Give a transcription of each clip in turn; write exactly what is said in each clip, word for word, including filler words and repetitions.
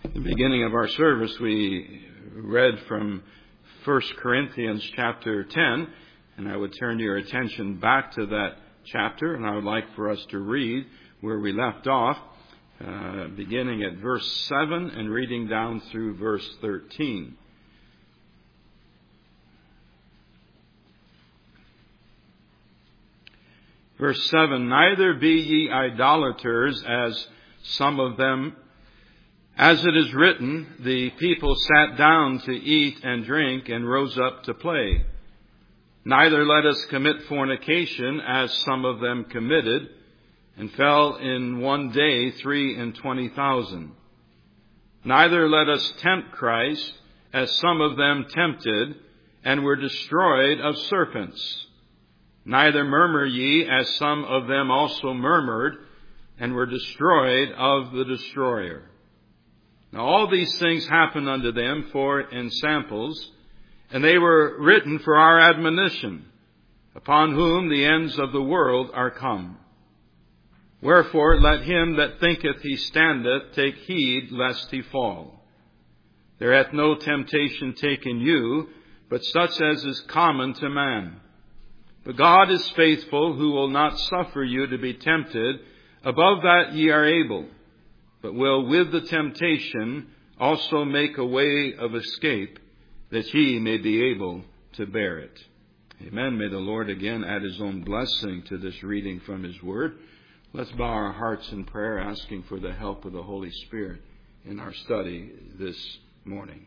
At the beginning of our service, we read from First Corinthians chapter ten, and I would turn your attention back to that chapter, and I would like for us to read where we left off, uh, beginning at verse seven and reading down through verse thirteen. Verse seven, "Neither be ye idolaters, as some of them, as it is written, the people sat down to eat and drink and rose up to play. Neither let us commit fornication, as some of them committed, and fell in one day three and twenty thousand. Neither let us tempt Christ, as some of them tempted, and were destroyed of serpents. Neither murmur ye, as some of them also murmured, and were destroyed of the destroyer. Now all these things happened unto them for ensamples, and they were written for our admonition, upon whom the ends of the world are come. Wherefore let him that thinketh he standeth take heed lest he fall. There hath no temptation taken you, but such as is common to man. But God is faithful, who will not suffer you to be tempted above that ye are able, but will with the temptation also make a way of escape, that ye may be able to bear it." Amen. May the Lord again add His own blessing to this reading from His Word. Let's bow our hearts in prayer, asking for the help of the Holy Spirit in our study this morning.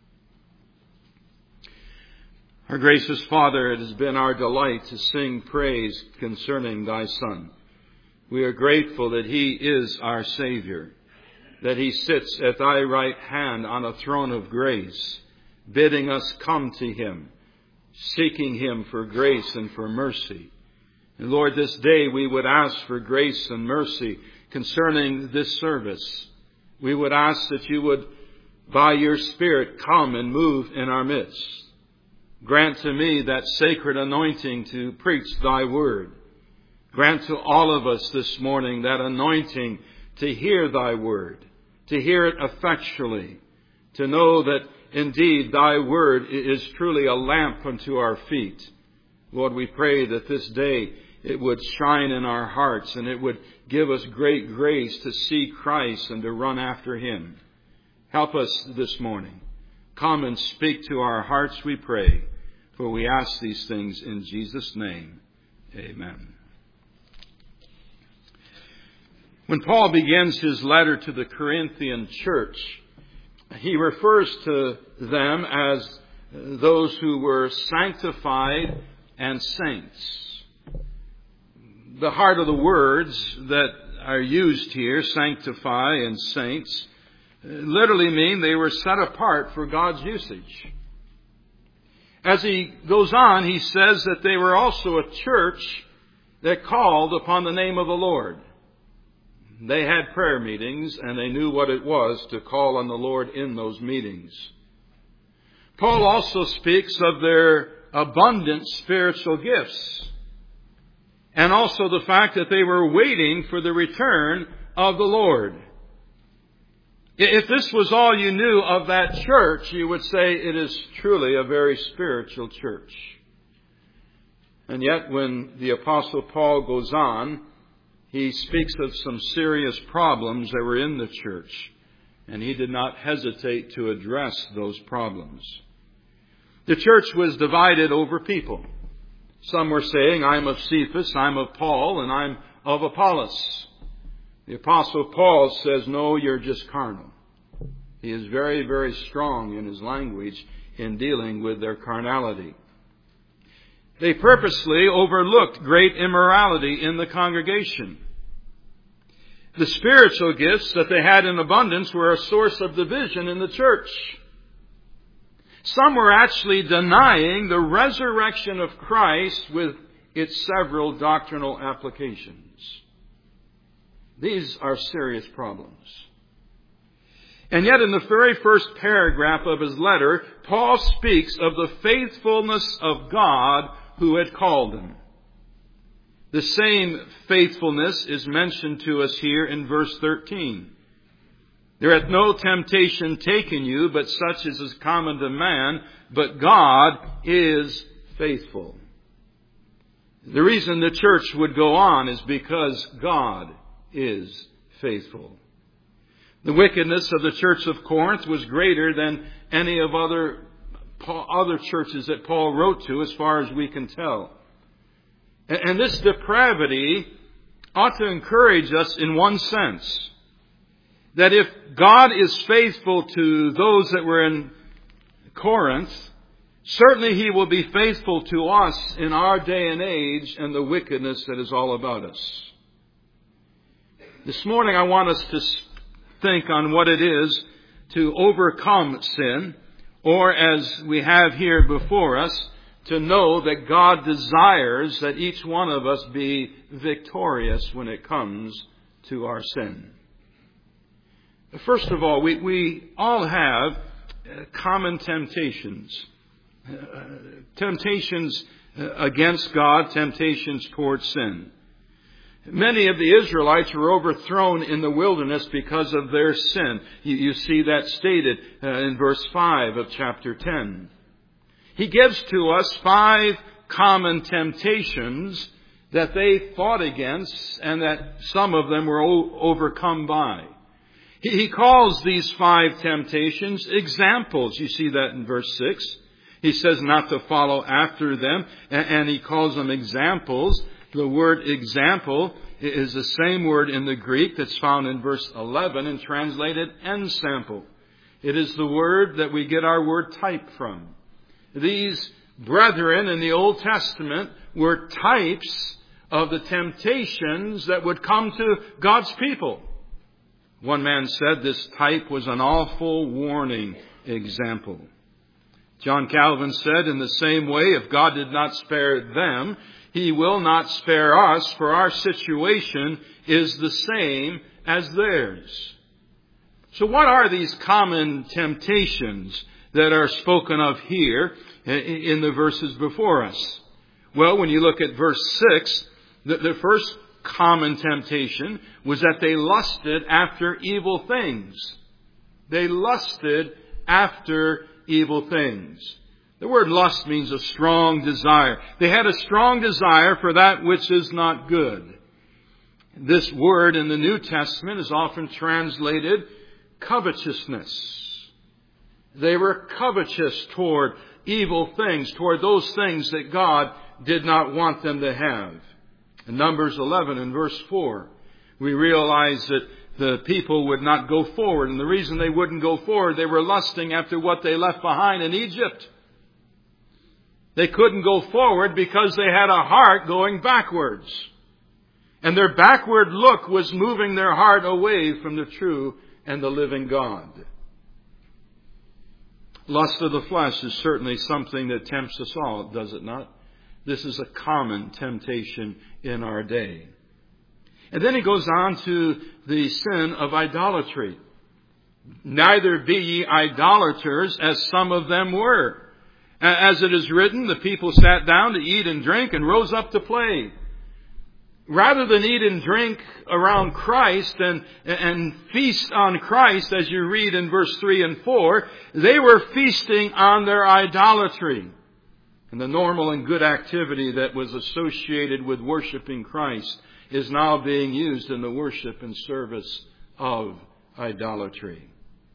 Our gracious Father, it has been our delight to sing praise concerning Thy Son. We are grateful that He is our Savior, that He sits at Thy right hand on a throne of grace, bidding us come to Him, seeking Him for grace and for mercy. And Lord, this day we would ask for grace and mercy concerning this service. We would ask that You would, by Your Spirit, come and move in our midst. Grant to me that sacred anointing to preach Thy word. Grant to all of us this morning that anointing to hear Thy word, to hear it effectually, to know that indeed Thy word is truly a lamp unto our feet. Lord, we pray that this day it would shine in our hearts and it would give us great grace to see Christ and to run after Him. Help us this morning. Come and speak to our hearts, we pray, for we ask these things in Jesus' name. Amen. When Paul begins his letter to the Corinthian church, he refers to them as those who were sanctified and saints. The heart of the words that are used here, sanctify and saints, literally mean they were set apart for God's usage. As he goes on, he says that they were also a church that called upon the name of the Lord. They had prayer meetings, and they knew what it was to call on the Lord in those meetings. Paul also speaks of their abundant spiritual gifts, and also the fact that they were waiting for the return of the Lord. If this was all you knew of that church, you would say it is truly a very spiritual church. And yet when the Apostle Paul goes on, he speaks of some serious problems that were in the church, and he did not hesitate to address those problems. The church was divided over people. Some were saying, I'm of Cephas, I'm of Paul, and I'm of Apollos. The Apostle Paul says, no, you're just carnal. He is very, very strong in his language in dealing with their carnality. They purposely overlooked great immorality in the congregation. The spiritual gifts that they had in abundance were a source of division in the church. Some were actually denying the resurrection of Christ with its several doctrinal applications. These are serious problems. And yet in the very first paragraph of his letter, Paul speaks of the faithfulness of God who had called him. The same faithfulness is mentioned to us here in verse thirteen. There hath no temptation taken you, but such as is common to man, but God is faithful. The reason the church would go on is because God is faithful. The wickedness of the church of Corinth was greater than any of other, other churches that Paul wrote to, as far as we can tell. And this depravity ought to encourage us in one sense, that if God is faithful to those that were in Corinth, certainly He will be faithful to us in our day and age and the wickedness that is all about us. This morning I want us to think on what it is to overcome sin, or as we have here before us, to know that God desires that each one of us be victorious when it comes to our sin. First of all, we, we all have uh, common temptations. Uh, temptations uh, against God, temptations towards sin. Many of the Israelites were overthrown in the wilderness because of their sin. You, you see that stated uh, in verse five of chapter ten. He gives to us five common temptations that they fought against and that some of them were o- overcome by. He, he calls these five temptations examples. You see that in verse six. He says not to follow after them, and, and he calls them examples. The word example is the same word in the Greek that's found in verse eleven and translated ensample. It is the word that we get our word type from. These brethren in the Old Testament were types of the temptations that would come to God's people. One man said this type was an awful warning example. John Calvin said, in the same way, if God did not spare them, He will not spare us, for our situation is the same as theirs. So what are these common temptations that are spoken of here in the verses before us? Well, when you look at verse six, the, the first common temptation was that they lusted after evil things. They lusted after evil things. The word lust means a strong desire. They had a strong desire for that which is not good. This word in the New Testament is often translated covetousness. They were covetous toward evil things, toward those things that God did not want them to have. In Numbers eleven and verse four, we realize that the people would not go forward. And the reason they wouldn't go forward, they were lusting after what they left behind in Egypt. They couldn't go forward because they had a heart going backwards. And their backward look was moving their heart away from the true and the living God. Lust of the flesh is certainly something that tempts us all, does it not? This is a common temptation in our day. And then he goes on to the sin of idolatry. Neither be ye idolaters, as some of them were. As it is written, the people sat down to eat and drink and rose up to play. Rather than eat and drink around Christ and, and feast on Christ, as you read in verse three and four, they were feasting on their idolatry. And the normal and good activity that was associated with worshiping Christ is now being used in the worship and service of idolatry.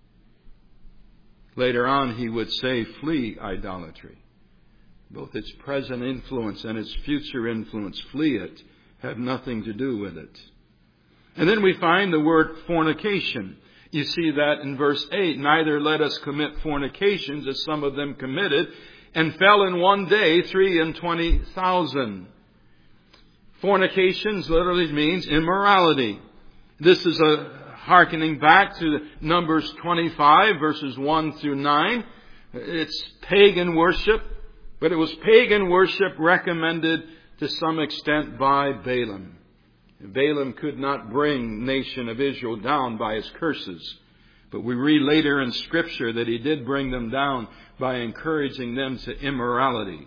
Later on, he would say, flee idolatry. Both its present influence and its future influence, flee it, have nothing to do with it. And then we find the word fornication. You see that in verse eight. Neither let us commit fornications, as some of them committed, and fell in one day three and twenty thousand. Fornications literally means immorality. This is a hearkening back to Numbers twenty-five, verses one through nine. It's pagan worship, but it was pagan worship recommended to some extent by Balaam. Balaam could not bring the nation of Israel down by his curses. But we read later in Scripture that he did bring them down by encouraging them to immorality.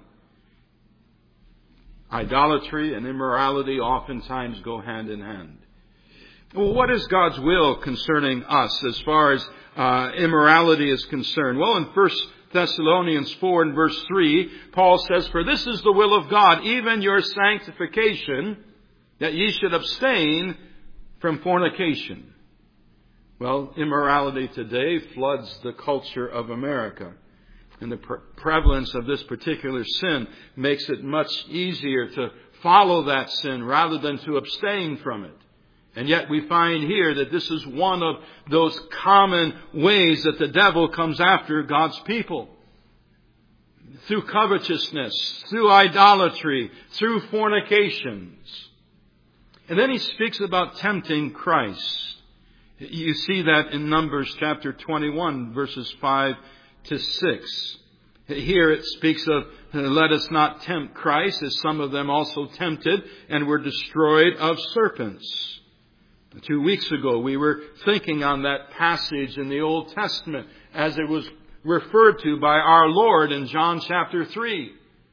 Idolatry and immorality oftentimes go hand in hand. Well, what is God's will concerning us as far as uh, immorality is concerned? Well, in First Thessalonians four and verse three, Paul says, "For this is the will of God, even your sanctification, that ye should abstain from fornication." Well, immorality today floods the culture of America. And the pre- prevalence of this particular sin makes it much easier to follow that sin rather than to abstain from it. And yet we find here that this is one of those common ways that the devil comes after God's people. Through covetousness, through idolatry, through fornications. And then he speaks about tempting Christ. You see that in Numbers chapter twenty-one, verses five to six. Here it speaks of, "Let us not tempt Christ, as some of them also tempted and were destroyed of serpents." Two weeks ago, we were thinking on that passage in the Old Testament as it was referred to by our Lord in John chapter three.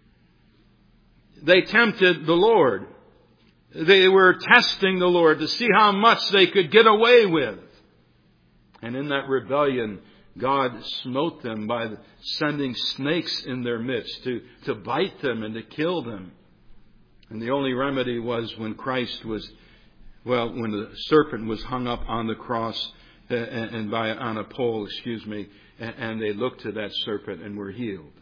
They tempted the Lord. They were testing the Lord to see how much they could get away with. And in that rebellion, God smote them by sending snakes in their midst to, to bite them and to kill them. And the only remedy was when Christ was, well, when the serpent was hung up on the cross uh, and, and by on a pole, excuse me, and, and they looked to that serpent and were healed.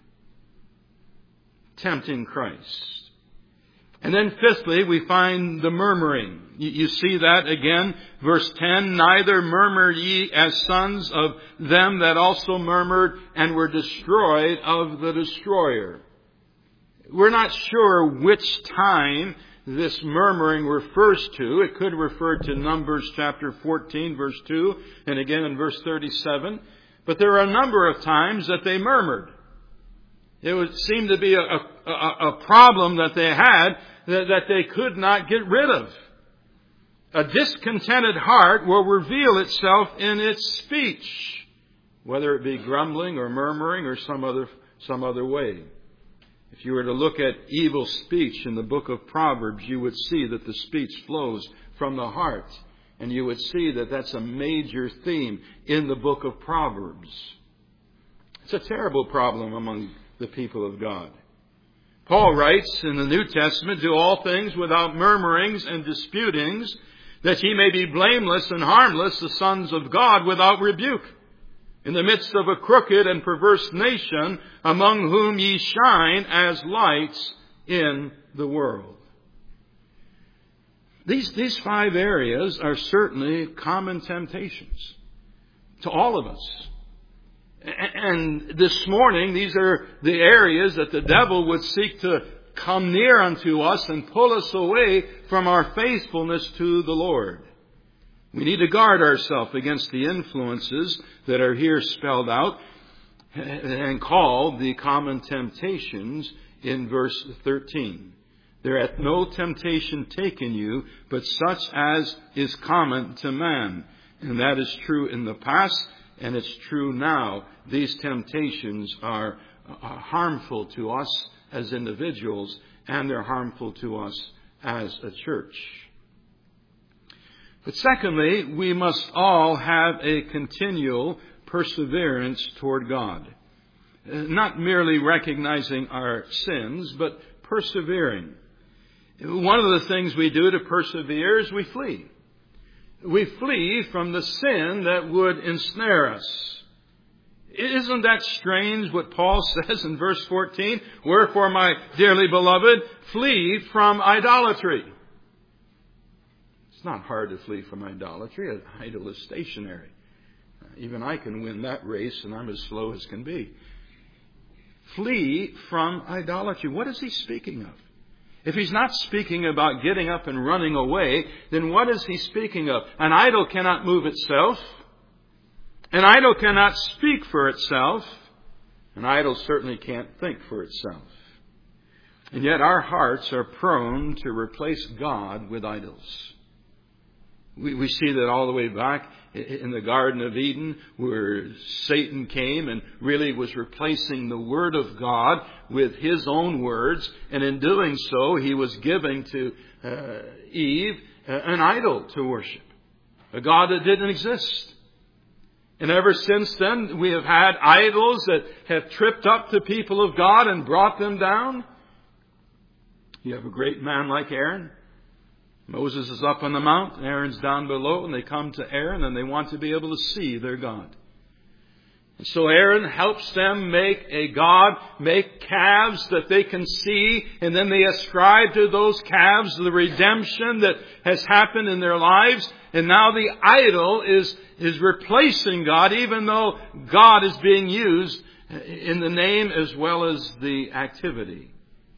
Tempting Christ. And then fifthly, we find the murmuring. You, you see that again, verse ten, "Neither murmur ye as sons of them that also murmured and were destroyed of the destroyer." We're not sure which time this murmuring refers to. It could refer to Numbers chapter fourteen, verse two, and again in verse thirty-seven. But there are a number of times that they murmured. It would seem to be a, a, a problem that they had that, that they could not get rid of. A discontented heart will reveal itself in its speech, whether it be grumbling or murmuring or some other some other way. If you were to look at evil speech in the book of Proverbs, you would see that the speech flows from the heart. And you would see that that's a major theme in the book of Proverbs. It's a terrible problem among the people of God. Paul writes in the New Testament, "Do all things without murmurings and disputings, that ye may be blameless and harmless, the sons of God without rebuke, in the midst of a crooked and perverse nation, among whom ye shine as lights in the world." These, these five areas are certainly common temptations to all of us. And this morning, these are the areas that the devil would seek to come near unto us and pull us away from our faithfulness to the Lord. We need to guard ourselves against the influences that are here spelled out and called the common temptations in verse thirteen. "There hath no temptation taken you, but such as is common to man." And that is true in the past, and it's true now. These temptations are harmful to us as individuals, and they're harmful to us as a church. But secondly, we must all have a continual perseverance toward God. Not merely recognizing our sins, but persevering. One of the things we do to persevere is we flee. We flee from the sin that would ensnare us. Isn't that strange what Paul says in verse fourteen? "Wherefore, my dearly beloved, flee from idolatry." It's not hard to flee from idolatry. An idol is stationary. Even I can win that race, and I'm as slow as can be. Flee from idolatry. What is he speaking of? If he's not speaking about getting up and running away, then what is he speaking of? An idol cannot move itself. An idol cannot speak for itself. An idol certainly can't think for itself. And yet our hearts are prone to replace God with idols. We, we see that all the way back in the Garden of Eden, where Satan came and really was replacing the Word of God with his own words. And in doing so, he was giving to uh, Eve uh, an idol to worship. a God that didn't exist. And ever since then, we have had idols that have tripped up the people of God and brought them down. You have a great man like Aaron. Moses is up on the mount, Aaron's down below, and they come to Aaron and they want to be able to see their God. And so Aaron helps them make a god, make calves that they can see, and then they ascribe to those calves the redemption that has happened in their lives. And now the idol is, is replacing God, even though God is being used in the name as well as the activity.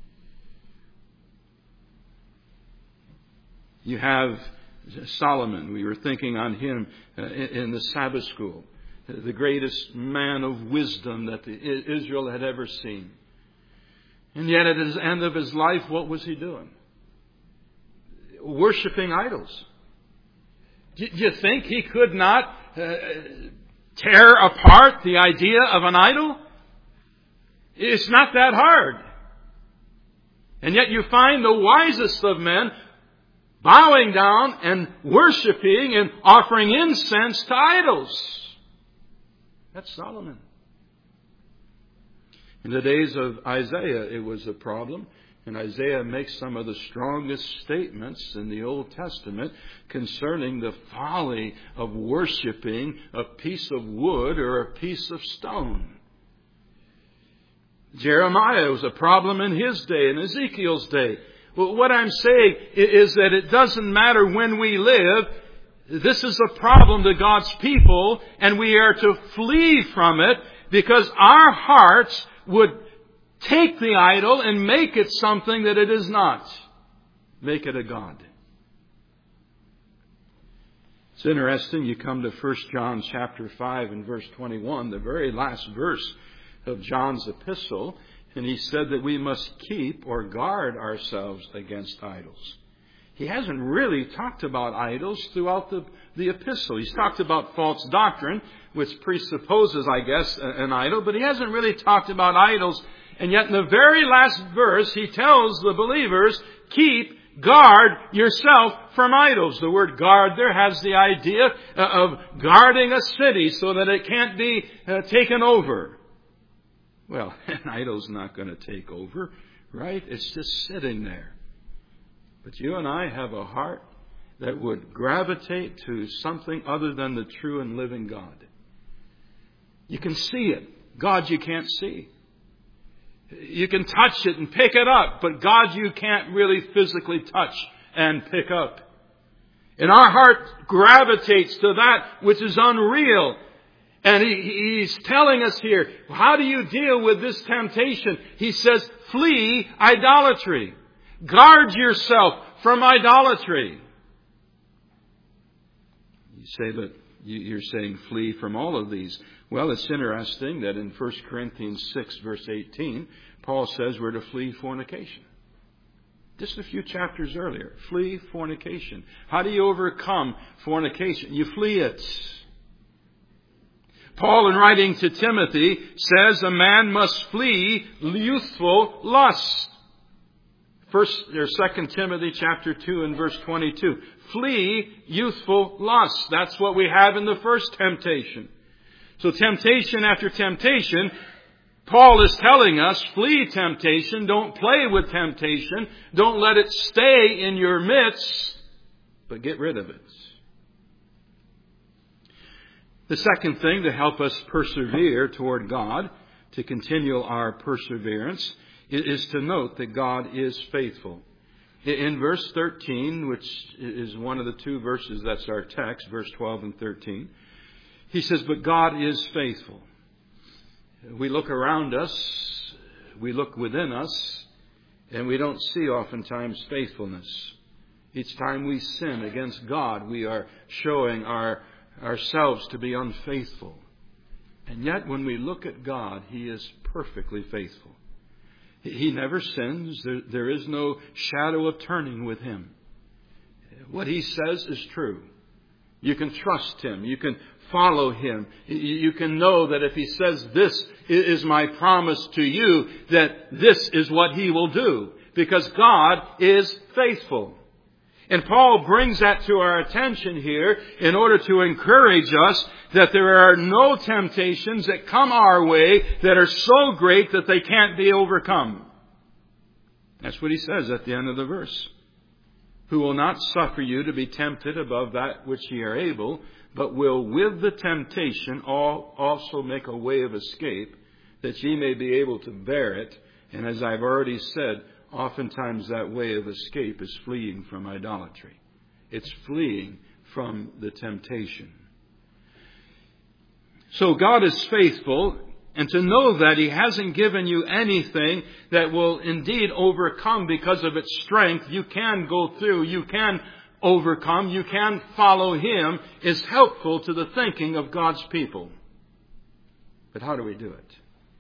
You have Solomon. We were thinking on him in the Sabbath school. The greatest man of wisdom that Israel had ever seen. And yet at the end of his life, what was he doing? Worshipping idols. Do you think he could not uh, tear apart the idea of an idol? It's not that hard. And yet you find the wisest of men bowing down and worshipping and offering incense to idols. That's Solomon. In the days of Isaiah, it was a problem. And Isaiah makes some of the strongest statements in the Old Testament concerning the folly of worshiping a piece of wood or a piece of stone. Jeremiah was a problem in his day, in Ezekiel's day. Well, what I'm saying is that it doesn't matter when we live. This is a problem to God's people, and we are to flee from it because our hearts would take the idol and make it something that it is not. Make it a god. It's interesting. You come to First John chapter five and verse twenty-one, the very last verse of John's epistle, and he said that we must keep or guard ourselves against idols. He hasn't really talked about idols throughout the, the epistle. He's talked about false doctrine, which presupposes, I guess, an idol, but he hasn't really talked about idols. And yet in the very last verse, he tells the believers, keep, guard yourself from idols. The word guard there has the idea of guarding a city so that it can't be uh, taken over. Well, an idol's not going to take over, right? It's just sitting there. But you and I have a heart that would gravitate to something other than the true and living God. You can see it. God you can't see. You can touch it and pick it up, but God you can't really physically touch and pick up. And our heart gravitates to that which is unreal. And he, he's telling us here, how do you deal with this temptation? He says, flee idolatry. Guard yourself from idolatry. You say, but you're saying flee from all of these. Well, it's interesting that in First Corinthians six, verse eighteen, Paul says we're to flee fornication. Just a few chapters earlier. Flee fornication. How do you overcome fornication? You flee it. Paul, in writing to Timothy, says a man must flee youthful lust. First or Second Timothy chapter two and verse twenty-two. Flee youthful lust. That's what we have in the first temptation. So temptation after temptation, Paul is telling us, flee temptation. Don't play with temptation. Don't let it stay in your midst, but get rid of it. The second thing to help us persevere toward God, to continue our perseverance, is to note that God is faithful. In verse thirteen, which is one of the two verses that's our text, verse twelve and thirteen, he says, but God is faithful. We look around us, we look within us, and we don't see oftentimes faithfulness. Each time we sin against God, we are showing our ourselves to be unfaithful. And yet when we look at God, He is perfectly faithful. He never sins. There, there is no shadow of turning with Him. What He says is true. You can trust Him. You can follow Him. You can know that if He says, this is my promise to you, that this is what He will do. Because God is faithful. And Paul brings that to our attention here in order to encourage us that there are no temptations that come our way that are so great that they can't be overcome. That's what he says at the end of the verse. Who will not suffer you to be tempted above that which ye are able, but will with the temptation also make a way of escape, that ye may be able to bear it. And as I've already said, oftentimes that way of escape is fleeing from idolatry. It's fleeing from the temptation. So God is faithful, and to know that He hasn't given you anything that will indeed overcome because of its strength, you can go through, you can overcome, you can follow Him, is helpful to the thinking of God's people. But how do we do it?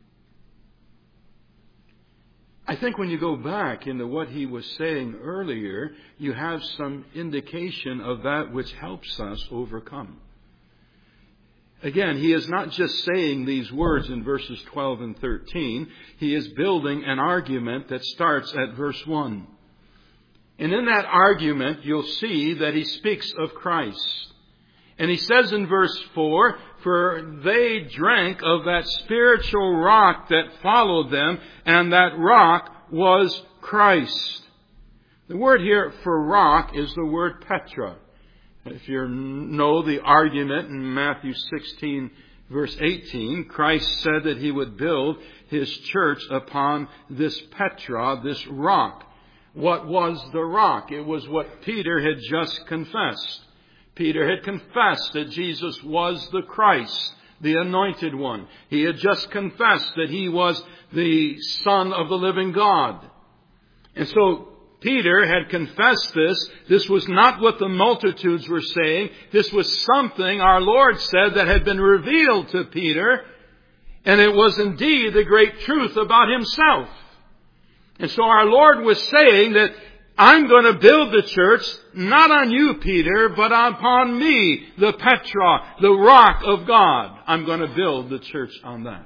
I think when you go back into what he was saying earlier, you have some indication of that which helps us overcome. Again, he is not just saying these words in verses twelve and thirteen. He is building an argument that starts at verse one. And in that argument, you'll see that he speaks of Christ. And he says in verse four, for they drank of that spiritual rock that followed them, and that rock was Christ. The word here for rock is the word Petra. If you know the argument in Matthew sixteen, verse eighteen, Christ said that He would build His church upon this Petra, this rock. What was the rock? It was what Peter had just confessed. Peter had confessed that Jesus was the Christ, the Anointed One. He had just confessed that He was the Son of the living God. And so Peter had confessed this. This was not what the multitudes were saying. This was something our Lord said that had been revealed to Peter. And it was indeed the great truth about Himself. And so our Lord was saying that I'm going to build the church, not on you, Peter, but upon me, the Petra, the rock of God. I'm going to build the church on that.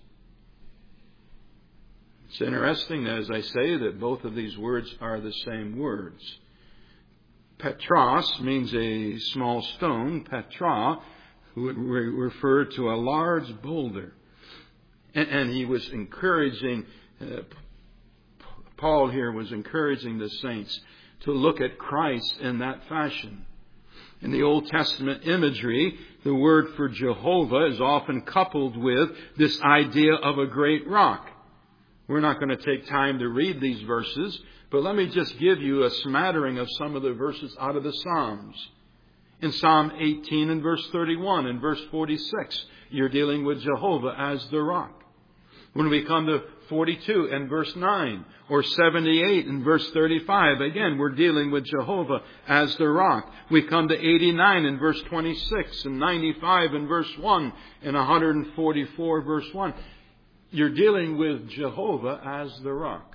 It's interesting, as I say, that both of these words are the same words. Petros means a small stone. Petra would refer to a large boulder. And he was encouraging uh, Paul here was encouraging the saints to look at Christ in that fashion. In the Old Testament imagery, the word for Jehovah is often coupled with this idea of a great rock. We're not going to take time to read these verses, but let me just give you a smattering of some of the verses out of the Psalms. In Psalm eighteen and verse thirty-one and verse forty-six, you're dealing with Jehovah as the rock. When we come to forty-two and verse nine, or seventy-eight and verse thirty-five, again, we're dealing with Jehovah as the rock. We come to eighty-nine and verse twenty-six, and ninety-five and verse one, and one forty-four verse one. You're dealing with Jehovah as the rock.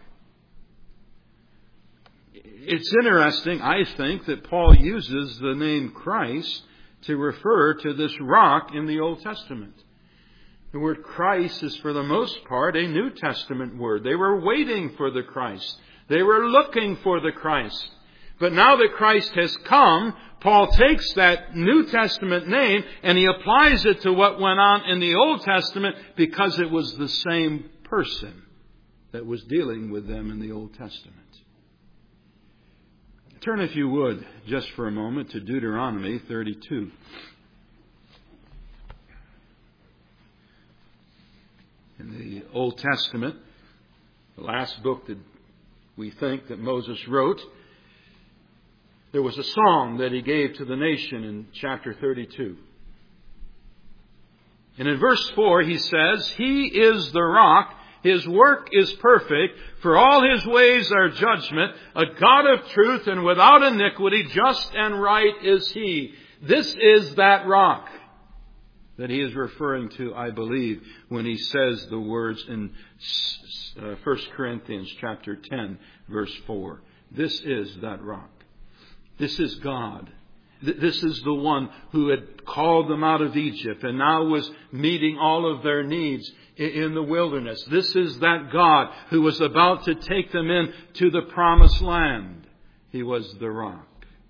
It's interesting, I think, that Paul uses the name Christ to refer to this rock in the Old Testament. The word Christ is, for the most part, a New Testament word. They were waiting for the Christ. They were looking for the Christ. But now that Christ has come, Paul takes that New Testament name and he applies it to what went on in the Old Testament because it was the same person that was dealing with them in the Old Testament. Turn, if you would, just for a moment to Deuteronomy thirty-two. In the Old Testament, the last book that we think that Moses wrote, there was a song that he gave to the nation in chapter thirty-two. And in verse four he says, He is the rock, His work is perfect, for all His ways are judgment, a God of truth and without iniquity, just and right is He. This is that rock that he is referring to, I believe, when he says the words in First Corinthians chapter ten, verse four. This is that rock. This is God. This is the one who had called them out of Egypt and now was meeting all of their needs in the wilderness. This is that God who was about to take them in to the promised land. He was the rock.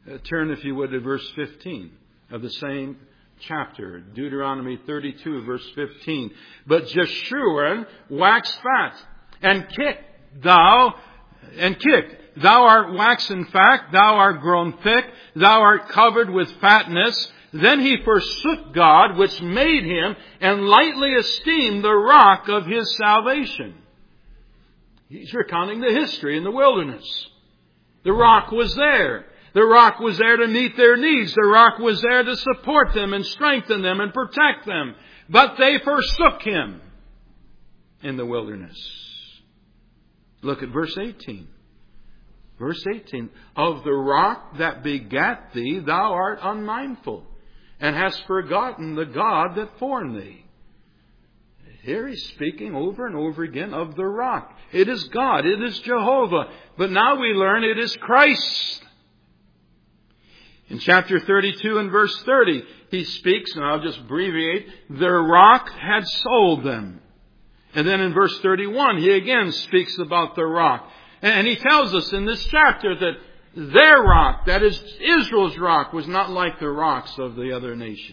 Uh, turn, if you would, to verse fifteen of the same chapter. Deuteronomy thirty-two, verse fifteen. But Jeshurun waxed fat, and kicked thou, and kicked. Thou art waxen fat, thou art grown thick, thou art covered with fatness. Then he forsook God, which made him, and lightly esteemed the rock of his salvation. He's recounting the history in the wilderness. The rock was there. The rock was there to meet their needs. The rock was there to support them and strengthen them and protect them. But they forsook him in the wilderness. Look at verse eighteen. Verse eighteen. Of the rock that begat thee, thou art unmindful, and hast forgotten the God that formed thee. Here he's speaking over and over again of the rock. It is God. It is Jehovah. But now we learn it is Christ. In chapter thirty-two and verse thirty, he speaks, and I'll just abbreviate, their rock had sold them. And then in verse thirty-one, he again speaks about the rock. And he tells us in this chapter that their rock, that is Israel's rock, was not like the rocks of the other nations.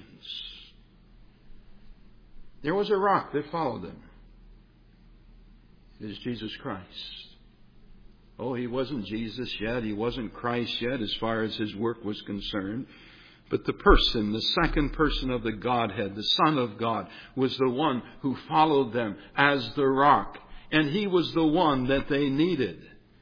There was a rock that followed them. It is Jesus Christ. Oh, he wasn't Jesus yet. He wasn't Christ yet as far as his work was concerned. But the person, the second person of the Godhead, the Son of God, was the one who followed them as the rock. And he was the one that they needed.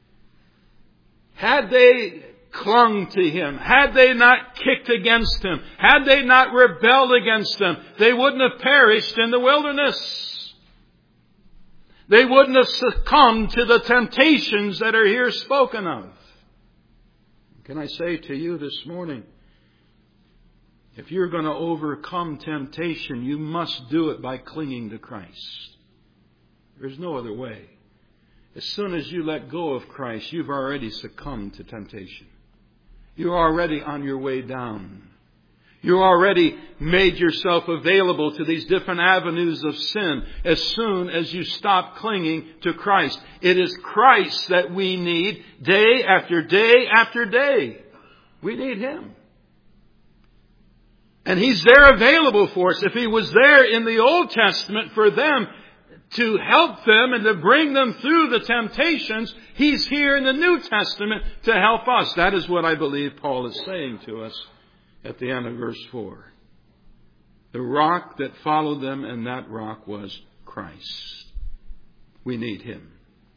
Had they clung to him, had they not kicked against him, had they not rebelled against him, they wouldn't have perished in the wilderness. They wouldn't have succumbed to the temptations that are here spoken of. Can I say to you this morning, if you're going to overcome temptation, you must do it by clinging to Christ. There's no other way. As soon as you let go of Christ, you've already succumbed to temptation. You're already on your way down. You've already made yourself available to these different avenues of sin as soon as you stop clinging to Christ. It is Christ that we need day after day after day. We need Him. And He's there available for us. If He was there in the Old Testament for them to help them and to bring them through the temptations, He's here in the New Testament to help us. That is what I believe Paul is saying to us at the end of verse four. The rock that followed them, and that rock was Christ. We need Him.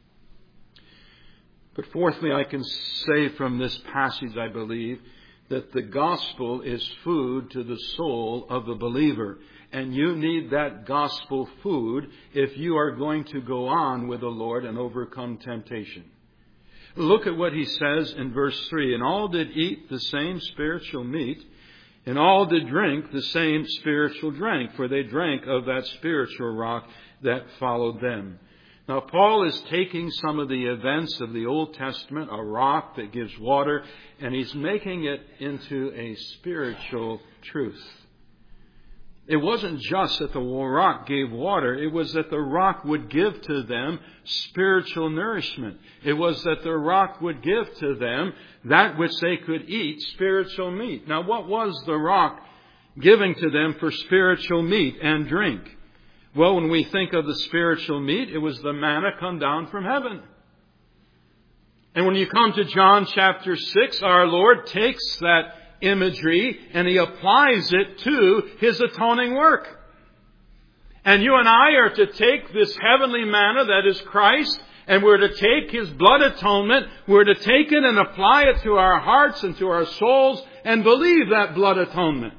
But fourthly, I can say from this passage, I believe, that the gospel is food to the soul of the believer. And you need that gospel food if you are going to go on with the Lord and overcome temptation. Look at what he says in verse three. And all did eat the same spiritual meat, and all did drink the same spiritual drink, for they drank of that spiritual rock that followed them. Now, Paul is taking some of the events of the Old Testament, a rock that gives water, and he's making it into a spiritual truth. It wasn't just that the rock gave water. It was that the rock would give to them spiritual nourishment. It was that the rock would give to them that which they could eat, spiritual meat. Now, what was the rock giving to them for spiritual meat and drink? Well, when we think of the spiritual meat, it was the manna come down from heaven. And when you come to John chapter six, our Lord takes that imagery and He applies it to His atoning work. And you and I are to take this heavenly manna that is Christ, and we're to take His blood atonement, we're to take it and apply it to our hearts and to our souls and believe that blood atonement.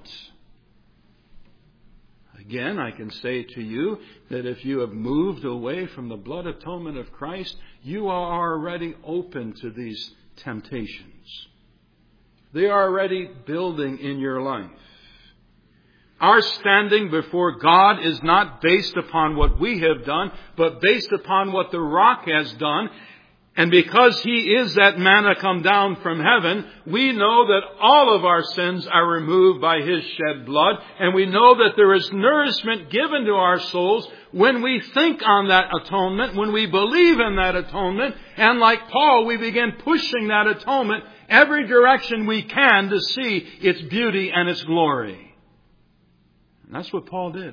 Again, I can say to you that if you have moved away from the blood atonement of Christ, you are already open to these temptations. They are already building in your life. Our standing before God is not based upon what we have done, but based upon what the rock has done. And because He is that manna come down from heaven, we know that all of our sins are removed by His shed blood. And we know that there is nourishment given to our souls when we think on that atonement, when we believe in that atonement. And like Paul, we begin pushing that atonement every direction we can to see its beauty and its glory. And that's what Paul did.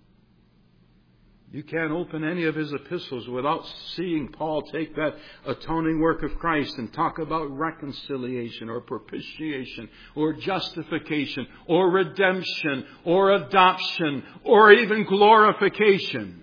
You can't open any of his epistles without seeing Paul take that atoning work of Christ and talk about reconciliation or propitiation or justification or redemption or adoption or even glorification.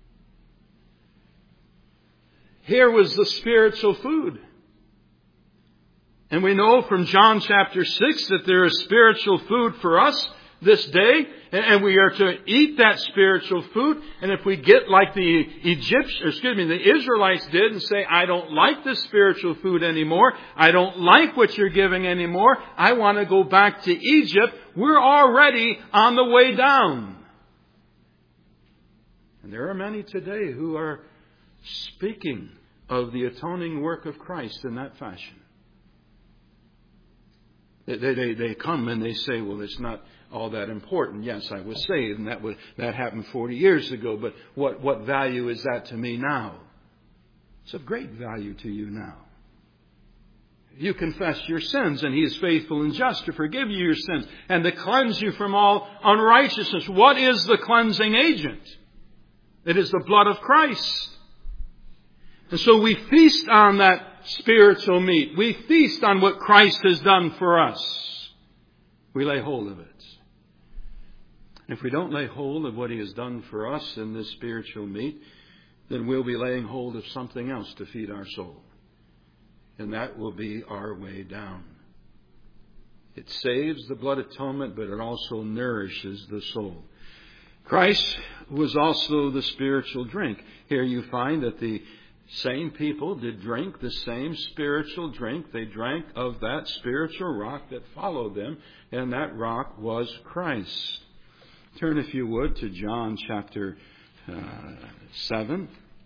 Here was the spiritual food. And we know from John chapter six that there is spiritual food for us this day, and we are to eat that spiritual food. And if we get like the Egyptians, excuse me, the Israelites did and say, I don't like this spiritual food anymore. I don't like what you're giving anymore. I want to go back to Egypt. We're already on the way down. And there are many today who are speaking of the atoning work of Christ in that fashion. They, they, they come and they say, well, it's not all that important. Yes, I was saved, and that was, that happened forty years ago, but what, what value is that to me now? It's of great value to you now. You confess your sins, and He is faithful and just to forgive you your sins and to cleanse you from all unrighteousness. What is the cleansing agent? It is the blood of Christ. And so we feast on that spiritual meat. We feast on what Christ has done for us. We lay hold of it. If we don't lay hold of what He has done for us in this spiritual meat, then we'll be laying hold of something else to feed our soul. And that will be our way down. It saves the blood atonement, but it also nourishes the soul. Christ was also the spiritual drink. Here you find that the same people did drink the same spiritual drink. They drank of that spiritual rock that followed them, and that rock was Christ. Turn, if you would, to John chapter uh, seven.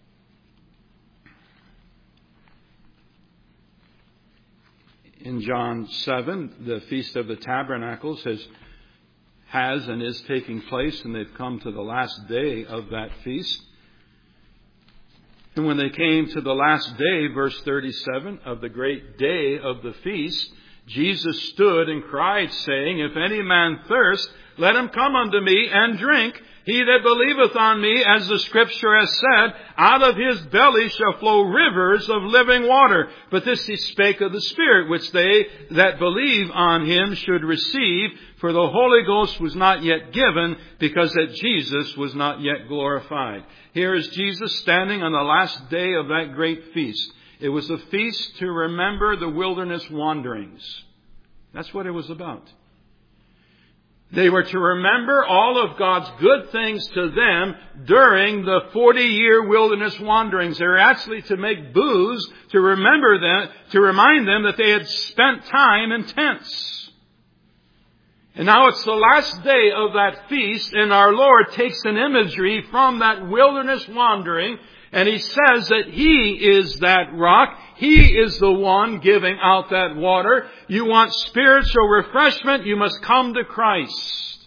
In John seven, the Feast of the Tabernacles has, has and is taking place, and they've come to the last day of that feast. And when they came to the last day, verse thirty-seven, of the great day of the feast, Jesus stood and cried, saying, If any man thirst, let him come unto me and drink. He that believeth on me, as the Scripture has said, out of his belly shall flow rivers of living water. But this he spake of the Spirit, which they that believe on him should receive. For the Holy Ghost was not yet given, because that Jesus was not yet glorified. Here is Jesus standing on the last day of that great feast. It was a feast to remember the wilderness wanderings. That's what it was about. They were to remember all of God's good things to them during the forty-year wilderness wanderings. They were actually to make booths to remember them, to remind them that they had spent time in tents. And now it's the last day of that feast, and our Lord takes an imagery from that wilderness wandering, and He says that He is that rock. He is the one giving out that water. You want spiritual refreshment, you must come to Christ.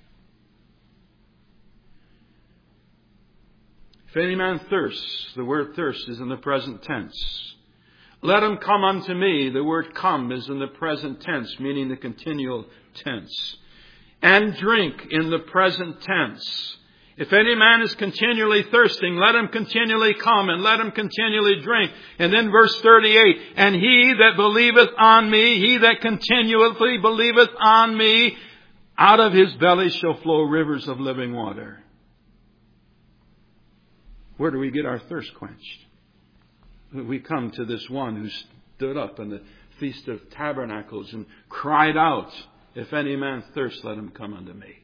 If any man thirsts, the word thirst is in the present tense. Let him come unto me. The word come is in the present tense, meaning the continual tense. And drink in the present tense. If any man is continually thirsting, let him continually come and let him continually drink. And then verse thirty-eight, and he that believeth on me, he that continually believeth on me, out of his belly shall flow rivers of living water. Where do we get our thirst quenched? We come to this one who stood up in the Feast of Tabernacles and cried out, if any man thirst, let him come unto me.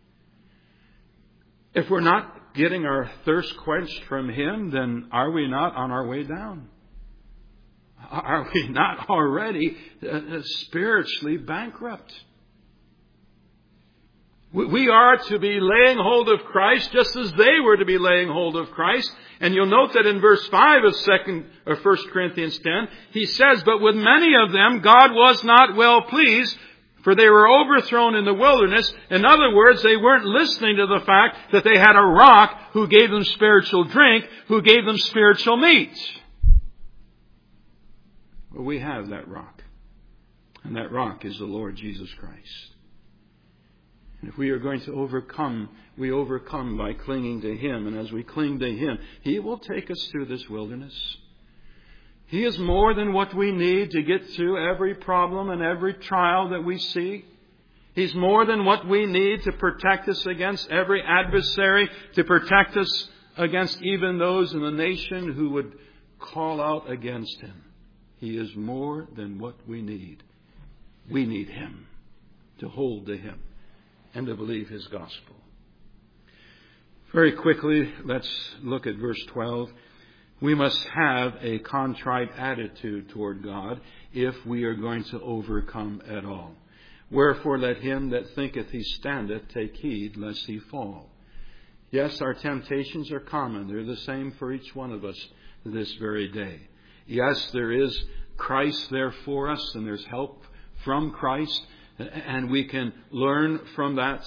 If we're not getting our thirst quenched from Him, then are we not on our way down? Are we not already uh, spiritually bankrupt? We are to be laying hold of Christ just as they were to be laying hold of Christ. And you'll note that in verse five of second or First Corinthians ten, he says, "But with many of them God was not well pleased, for they were overthrown in the wilderness." In other words, they weren't listening to the fact that they had a rock who gave them spiritual drink, who gave them spiritual meat. Well, we have that rock. And that rock is the Lord Jesus Christ. And if we are going to overcome, we overcome by clinging to Him. And as we cling to Him, He will take us through this wilderness. He is more than what we need to get through every problem and every trial that we see. He's more than what we need to protect us against every adversary, to protect us against even those in the nation who would call out against Him. He is more than what we need. We need Him to hold to Him and to believe His gospel. Very quickly, let's look at verse twelve. We must have a contrite attitude toward God if we are going to overcome at all. "Wherefore let him that thinketh he standeth take heed lest he fall." Yes, our temptations are common. They're the same for each one of us this very day. Yes, there is Christ there for us, and there's help from Christ, and we can learn from that.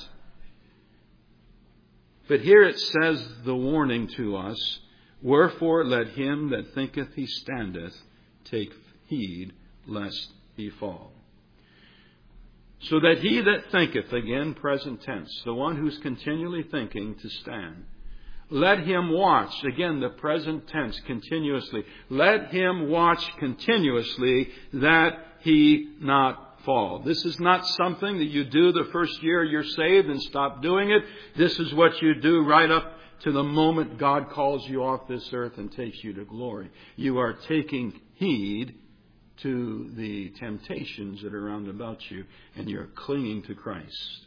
But here it says the warning to us, "Wherefore let him that thinketh he standeth take heed lest he fall." So that he that thinketh, again present tense, the one who's continually thinking to stand, let him watch, again the present tense, continuously. Let him watch continuously that he not fall. This is not something that you do the first year you're saved and stop doing it. This is what you do right up to the moment God calls you off this earth and takes you to glory. You are taking heed to the temptations that are around about you, and you're clinging to Christ.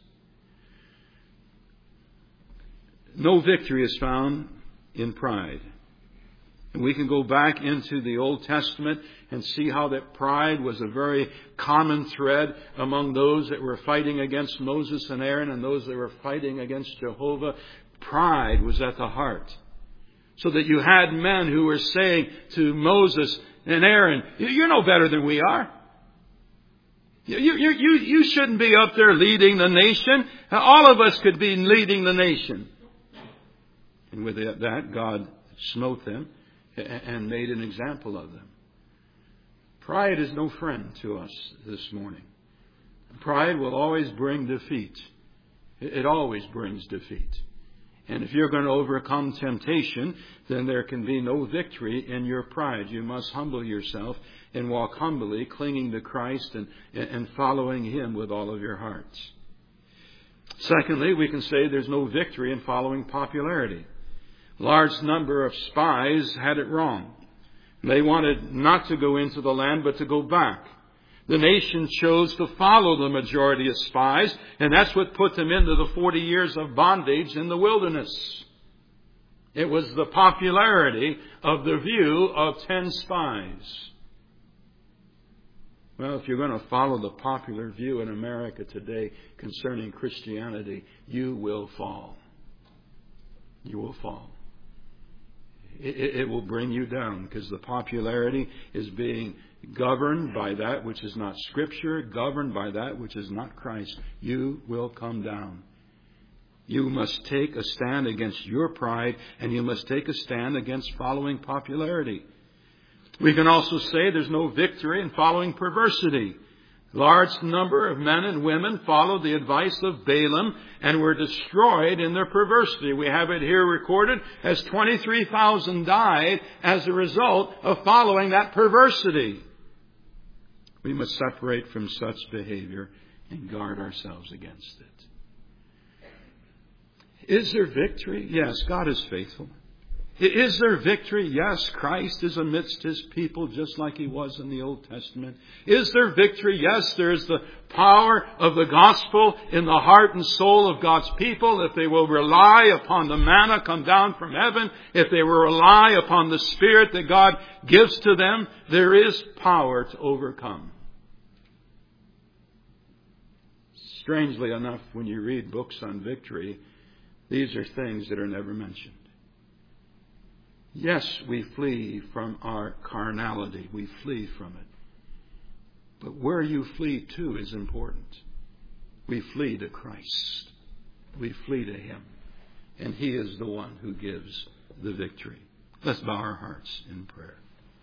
No victory is found in pride. And we can go back into the Old Testament and see how that pride was a very common thread among those that were fighting against Moses and Aaron and those that were fighting against Jehovah. Pride was at the heart. So that you had men who were saying to Moses and Aaron, "You're no better than we are. You, you, you, you shouldn't be up there leading the nation. All of us could be leading the nation." And with that, God smote them and made an example of them. Pride is no friend to us this morning. Pride will always bring defeat. It always brings defeat. And if you're going to overcome temptation, then there can be no victory in your pride. You must humble yourself and walk humbly, clinging to Christ and, and following Him with all of your hearts. Secondly, we can say there's no victory in following popularity. Large number of spies had it wrong. They wanted not to go into the land, but to go back. The nation chose to follow the majority of spies, and that's what put them into the forty years of bondage in the wilderness. It was the popularity of the view of ten spies. Well, if you're going to follow the popular view in America today concerning Christianity, you will fall. You will fall. It, it will bring you down because the popularity is being governed by that which is not Scripture, governed by that which is not Christ. You will come down. You must take a stand against your pride, and you must take a stand against following popularity. We can also say there's no victory in following perversity. Large number of men and women followed the advice of Balaam and were destroyed in their perversity. We have it here recorded as twenty-three thousand died as a result of following that perversity. We must separate from such behavior and guard ourselves against it. Is there victory? Yes, God is faithful. Is there victory? Yes, Christ is amidst His people just like He was in the Old Testament. Is there victory? Yes, there is the power of the gospel in the heart and soul of God's people. If they will rely upon the manna come down from heaven, if they will rely upon the Spirit that God gives to them, there is power to overcome. Strangely enough, when you read books on victory, these are things that are never mentioned. Yes, we flee from our carnality. We flee from it. But where you flee to is important. We flee to Christ. We flee to Him. And He is the one who gives the victory. Let's bow our hearts in prayer.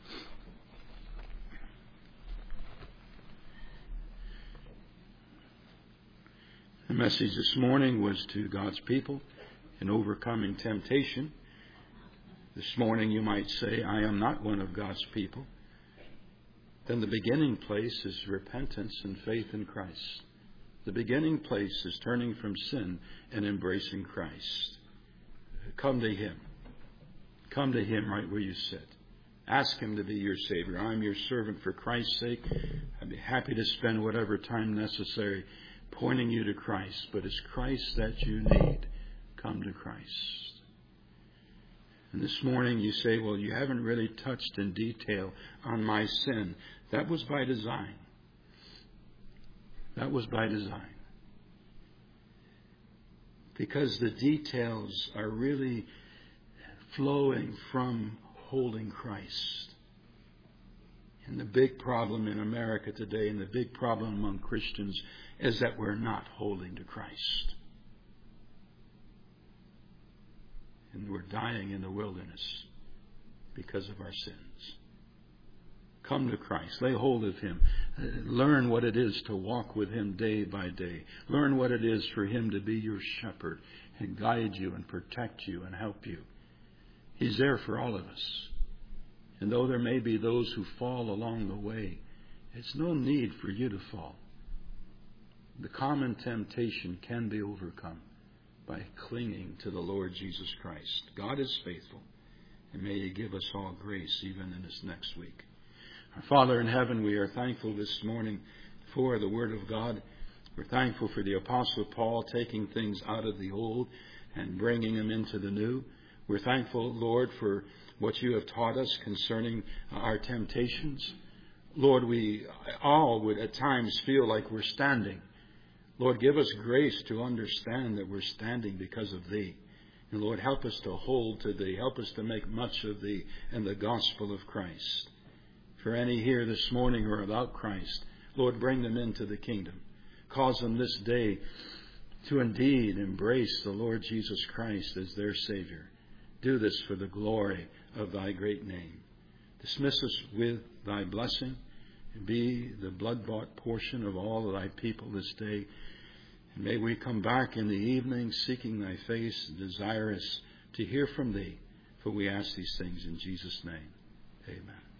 The message this morning was to God's people in overcoming temptation. This morning you might say, I am not one of God's people. Then the beginning place is repentance and faith in Christ. The beginning place is turning from sin and embracing Christ. Come to Him. Come to Him right where you sit. Ask Him to be your Savior. I'm your servant for Christ's sake. I'd be happy to spend whatever time necessary pointing you to Christ. But it's Christ that you need. Come to Christ. And this morning you say, well, you haven't really touched in detail on my sin. That was by design. That was by design. Because the details are really flowing from holding Christ. And the big problem in America today, and the big problem among Christians, is that we're not holding to Christ. And we're dying in the wilderness because of our sins. Come to Christ. Lay hold of Him. Learn what it is to walk with Him day by day. Learn what it is for Him to be your shepherd and guide you and protect you and help you. He's there for all of us. And though there may be those who fall along the way, it's no need for you to fall. The common temptation can be overcome by clinging to the Lord Jesus Christ. God is faithful, and may He give us all grace even in this next week. Our Father in heaven, we are thankful this morning for the Word of God. We're thankful for the Apostle Paul taking things out of the old and bringing them into the new. We're thankful, Lord, for what you have taught us concerning our temptations. Lord, we all would at times feel like we're standing. Lord, give us grace to understand that we're standing because of Thee. And Lord, help us to hold to Thee. Help us to make much of Thee and the gospel of Christ. For any here this morning who are without Christ, Lord, bring them into the kingdom. Cause them this day to indeed embrace the Lord Jesus Christ as their Savior. Do this for the glory of Thy great name. Dismiss us with Thy blessing. And be the blood-bought portion of all of Thy people this day. And may we come back in the evening seeking Thy face, desirous to hear from Thee. For we ask these things in Jesus' name. Amen.